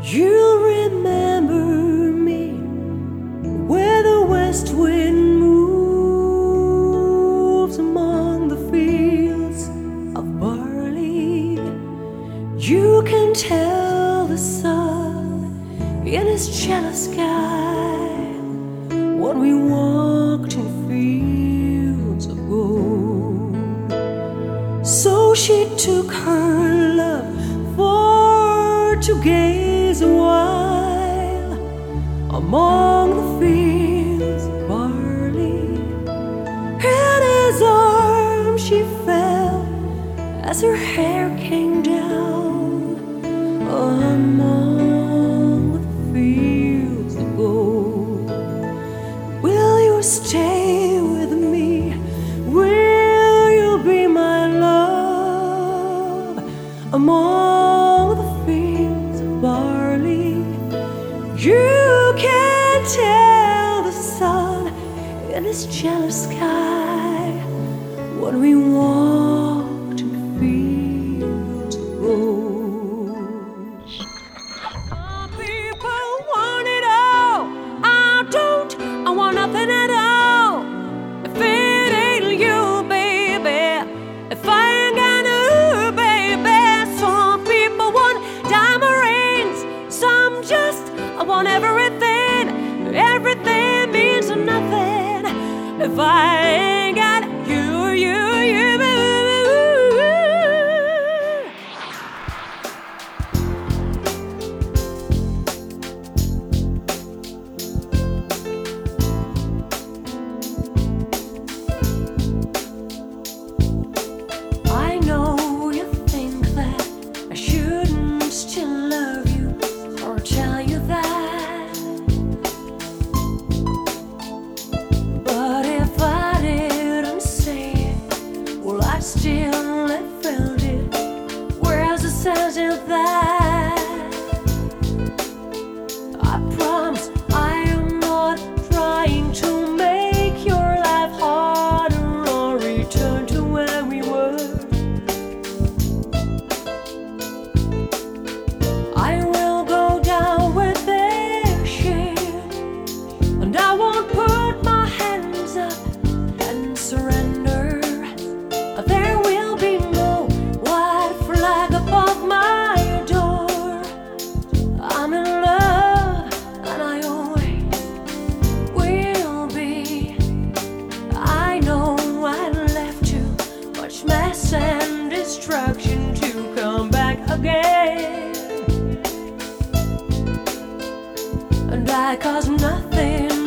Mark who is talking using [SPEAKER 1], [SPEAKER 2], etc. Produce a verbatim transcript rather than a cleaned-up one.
[SPEAKER 1] You'll remember me where the west wind moves among the fields of barley. You can tell the sun in his jealous sky when we walked in fields of gold. So she took her love for to gaze a while among the fields of barley. In his arms she fell as her hair came down among the fields of gold. Will you stay with me? Will you be my love among the fields of barley? You can tell the sun in his jealous sky when we walked in fields of gold. Some people want it all. I don't. I want nothing at all. If it ain't you, baby, if I ain't got you, baby. Some people want diamond rings, some just I want everything. Everything means nothing if I ain't got you, you, you. I know you think that I shouldn't still love you or tell you that, but if I didn't say it, well, I'd still have felt it. Where's the sense in that? I promise I am not trying to make your life harder or return to where we were. I will go down with their shame, and I won't put my hands up and surrender. There will be no white flag above my door. I'm in love, and I always will be. I know I left too much mess and destruction to come back again, and I caused nothing